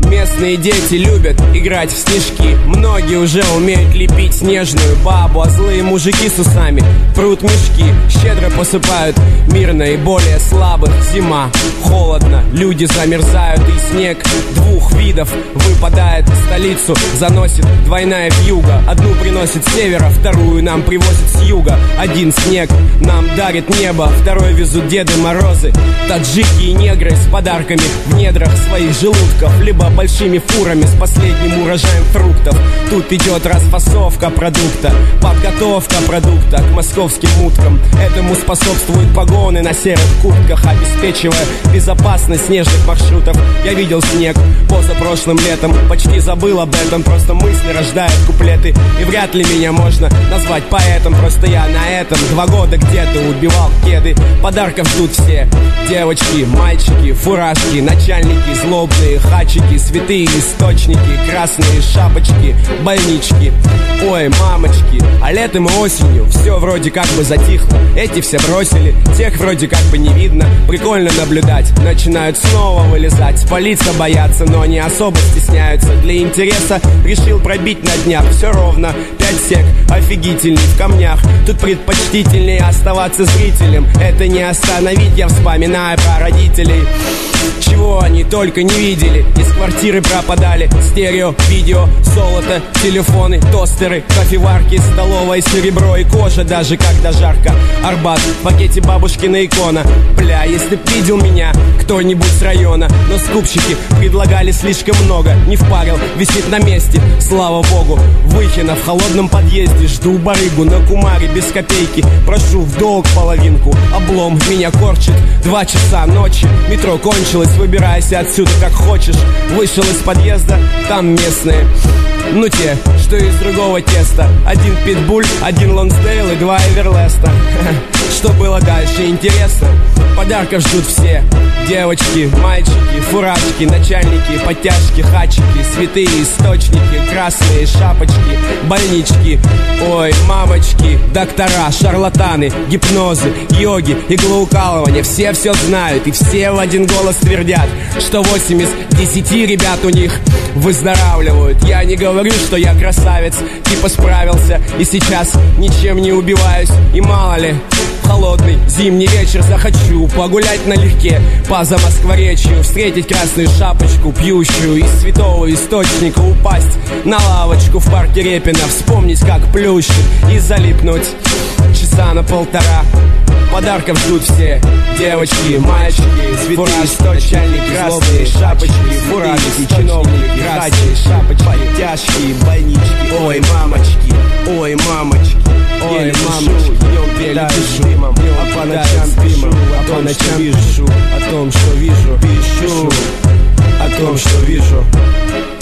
Местные дети любят играть в снежки. Многие уже умеют лепить снежную бабу, а злые мужики с усами прут мешки. Щедро посыпают мир наиболее слабых. Зима, холодно, люди замерзают, и снег двух видов выпадает. Столицу заносит двойная вьюга. Одну приносит с севера, вторую нам привозит с юга. Один снег нам дарит небо, второй везут Деды Морозы. Таджики и негры с подарками в недрах своих желудков, либо большими фурами с последним урожаем фруктов. Тут идет расфасовка продукта, подготовка продукта к московским уткам. Этому способствуют погоны на серых куртках, обеспечивая безопасность снежных маршрутов. Я видел снег позапрошлым летом, почти забыл об этом, просто мысли рождают куплеты. И вряд ли меня можно назвать поэтом, просто я на этом 2 года где-то убивал кеды. Подарков ждут все: девочки, мальчики, фуражки, начальники, злобные хачики, святые источники, красные шапочки, больнички. Ой, мамочки, а летом и осенью все вроде как бы затихло. Эти все бросили, тех вроде как бы не видно. Прикольно наблюдать, начинают снова вылезать. Спалиться боятся, но не особо стесняются. Для интереса решил пробить на днях. Все ровно, 5 сек, офигительный в камнях. Тут предпочтительнее оставаться зрителем. Это не остановить, я вспоминаю про родителей. Чего они только не видели. Из квартиры пропадали стерео, видео, золото, телефоны, тостеры, кофеварки, столовое серебро и кожа, даже когда жарко. Арбат, в пакете бабушкина икона. Бля, если б видел меня кто-нибудь с района. Но скупщики предлагали слишком много. Не впарил, висит на месте, слава богу. Выхина в холодном подъезде, жду барыгу на кумаре без копейки. Прошу в долг половинку. Облом меня корчит, 2 часа ночи. Метро кончилось, выбирайся отсюда как хочешь. Вышел из подъезда, там местные, ну те, что из другого теста. 1 питбуль, 1 Лонсдейл и 2 Эверлеста. Что было дальше, интересно? Подарков ждут все: девочки, мальчики, фуражки, начальники, подтяжки, хачики, святые источники, красные шапочки, больнички. Ой, мамочки, доктора, шарлатаны, гипнозы, йоги, иглоукалывания. Все знают и все в один голос твердят, что 8 из 10 ребят у них выздоравливают. Я не говорю, что я красавец, типа справился и сейчас ничем не убиваюсь. И мало ли, холодный зимний вечер захочу погулять налегке по Замоскворечью, встретить красную шапочку, пьющую из святого источника, упасть на лавочку в парке Репина, вспомнить, как плющит, и залипнуть часа на 1,5. Подарков ждут все: девочки, мальчики, фуражки, начальник, красные шапочки, фуражки, чиновники, красные шапочки, подтяжки, больнички. Ой, мамочки, ой, мамочки, ой, мамочки. Днем пишу дымом, а по ночам пишу, а по ночам пишу о том, что вижу, пишу о том, что вижу.